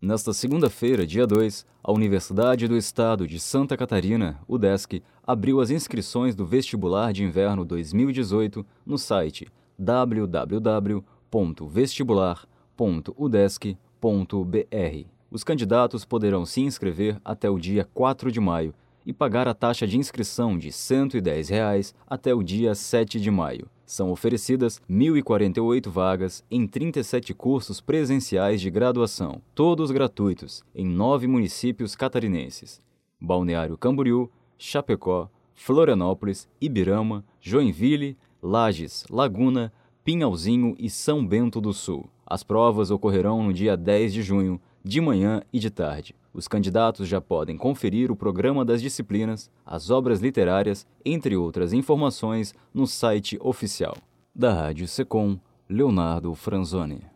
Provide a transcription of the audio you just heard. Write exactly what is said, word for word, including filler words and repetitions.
Nesta segunda-feira, dia dois, a Universidade do Estado de Santa Catarina, UDESC, abriu as inscrições do Vestibular de Inverno dois mil e dezoito no site w w w ponto vestibular ponto udesc ponto b r. Os candidatos poderão se inscrever até o dia quatro de maio e pagar a taxa de inscrição de cento e dez reais até o dia sete de maio. São oferecidas mil e quarenta e oito vagas em trinta e sete cursos presenciais de graduação, todos gratuitos, em nove municípios catarinenses: Balneário Camboriú, Chapecó, Florianópolis, Ibirama, Joinville, Lages, Laguna, Pinhalzinho e São Bento do Sul. As provas ocorrerão no dia dez de junho, de manhã e de tarde. Os candidatos já podem conferir o programa das disciplinas, as obras literárias, entre outras informações, no site oficial. Da Rádio Secom, Leonardo Franzoni.